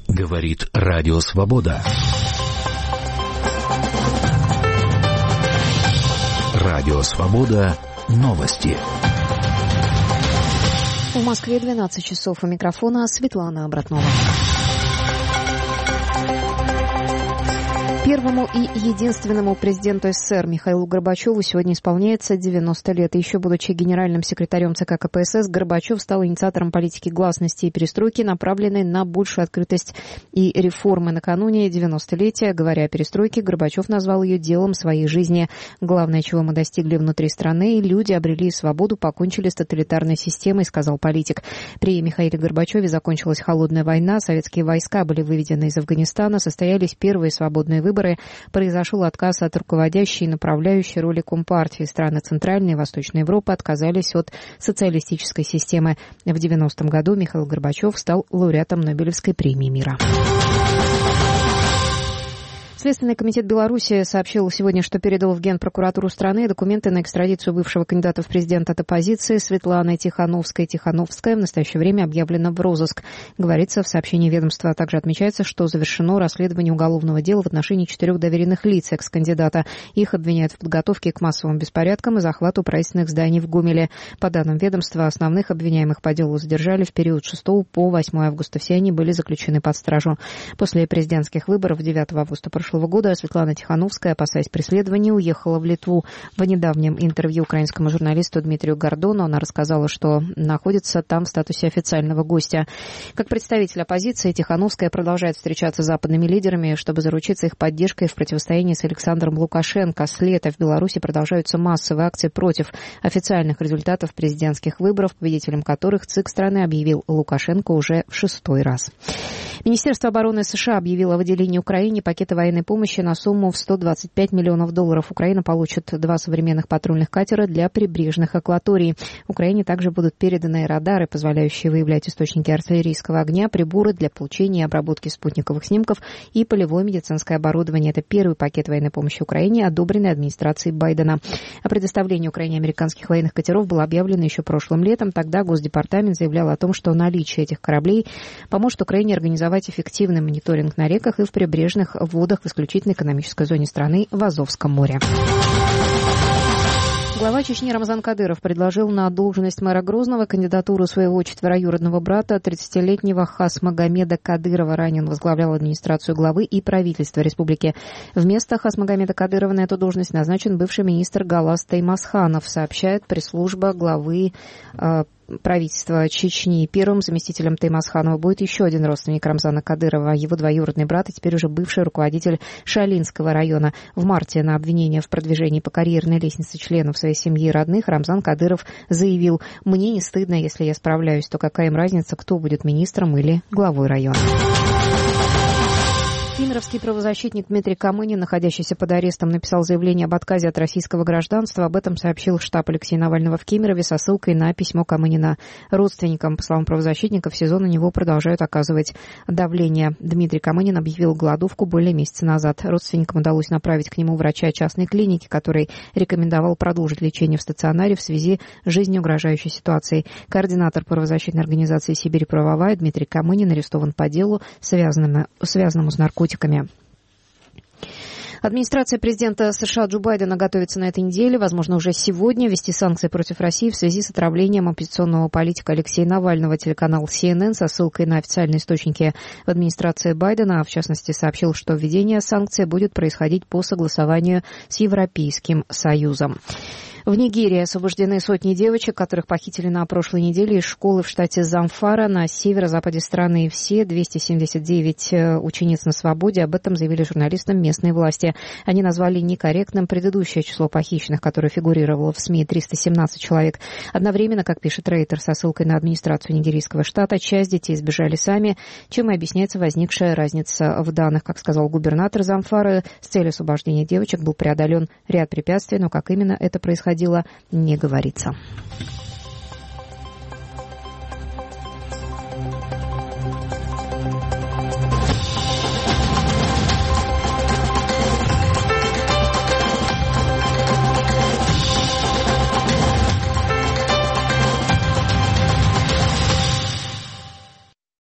Говорит Радио Свобода. Радио Свобода. Новости. В Москве 12 часов. У микрофона Светлана Обратнова. Первому и единственному президенту СССР Михаилу Горбачеву сегодня исполняется 90 лет. Еще будучи генеральным секретарем ЦК КПСС, Горбачев стал инициатором политики гласности и перестройки, направленной на большую открытость и реформы. Накануне 90-летия, говоря о перестройке, Горбачев назвал ее делом своей жизни. Главное, чего мы достигли внутри страны, люди обрели свободу, покончили с тоталитарной системой, сказал политик. При Михаиле Горбачеве закончилась холодная война, советские войска были выведены из Афганистана, состоялись первые свободные выборы, произошел отказ от руководящей и направляющей роли Компартии. Страны Центральной и Восточной Европы отказались от социалистической системы. В 90-м году Михаил Горбачев стал лауреатом Нобелевской премии мира. Следственный комитет Беларуси сообщил сегодня, что передал в Генпрокуратуру страны документы на экстрадицию бывшего кандидата в президенты от оппозиции Светланы Тихановской. Тихановская в настоящее время объявлена в розыск. Говорится в сообщении ведомства. Также отмечается, что завершено расследование уголовного дела в отношении 4 доверенных лиц экс-кандидата. Их обвиняют в подготовке к массовым беспорядкам и захвату правительственных зданий в Гомеле. По данным ведомства, основных обвиняемых по делу задержали в период с 6 по 8 августа. Все они были заключены под стражу. После президентских выборов 9 августа прошлого года Светлана Тихановская, опасаясь преследования, уехала в Литву. В недавнем интервью украинскому журналисту Дмитрию Гордону она рассказала, что находится там в статусе официального гостя. Как представитель оппозиции, Тихановская продолжает встречаться с западными лидерами, чтобы заручиться их поддержкой в противостоянии с Александром Лукашенко. С лета в Беларуси продолжаются массовые акции против официальных результатов президентских выборов, победителем которых ЦИК страны объявил Лукашенко уже в 6-й раз. Министерство обороны США объявило о выделении Украине пакета военной помощи на сумму в $125 миллионов. Украина получит 2 современных патрульных катера для прибрежных акваторий. Украине также будут переданы радары, позволяющие выявлять источники артиллерийского огня, приборы для получения и обработки спутниковых снимков и полевое медицинское оборудование. Это первый пакет военной помощи Украине, одобренный администрацией Байдена. О предоставлении Украине американских военных катеров было объявлено еще прошлым летом. Тогда Госдепартамент заявлял о том, что наличие этих кораблей поможет Украине организовать эффективный мониторинг на реках и в прибрежных водах в исключительной экономической зоне страны в Азовском море. Глава Чечни Рамзан Кадыров предложил на должность мэра Грозного кандидатуру своего четвероюродного брата, 30-летнего Хасмагомеда Кадырова. Ранее он возглавлял администрацию главы и правительства республики. Вместо Хасмагомеда Кадырова на эту должность назначен бывший министр Галас Таймасханов, сообщает пресс-служба главы правительства Чечни. Первым заместителем Таймасханова будет еще один родственник Рамзана Кадырова, его двоюродный брат и теперь уже бывший руководитель Шалинского района. В марте на обвинение в продвижении по карьерной лестнице членов своей семьи и родных Рамзан Кадыров заявил: «Мне не стыдно, если я справляюсь, то какая им разница, кто будет министром или главой района». Кемеровский правозащитник Дмитрий Камынин, находящийся под арестом, написал заявление об отказе от российского гражданства. Об этом сообщил штаб Алексея Навального в Кемерове со ссылкой на письмо Камынина родственникам. По словам правозащитника, в СИЗО на него продолжают оказывать давление. Дмитрий Камынин объявил голодовку более месяца назад. Родственникам удалось направить к нему врача частной клиники, который рекомендовал продолжить лечение в стационаре в связи с жизнеугрожающей ситуацией. Координатор правозащитной организации «Сибирь правовая» Дмитрий Камынин арестован по делу, связанному с наркотиками. Администрация президента США Джо Байдена готовится на этой неделе, возможно, уже сегодня, ввести санкции против России в связи с отравлением оппозиционного политика Алексея Навального. Телеканал CNN со ссылкой на официальные источники в администрации Байдена, в частности, сообщил, что введение санкций будет происходить по согласованию с Европейским Союзом. В Нигерии освобождены сотни девочек, которых похитили на прошлой неделе из школы в штате Замфара на северо-западе страны. Все 279 учениц на свободе. Об этом заявили журналистам местные власти. Они назвали некорректным предыдущее число похищенных, которое фигурировало в СМИ, 317 человек. Одновременно, как пишет Рейтер со ссылкой на администрацию нигерийского штата, часть детей сбежали сами, чем и объясняется возникшая разница в данных. Как сказал губернатор Замфары, с целью освобождения девочек был преодолен ряд препятствий, но как именно это происходило, не говорится.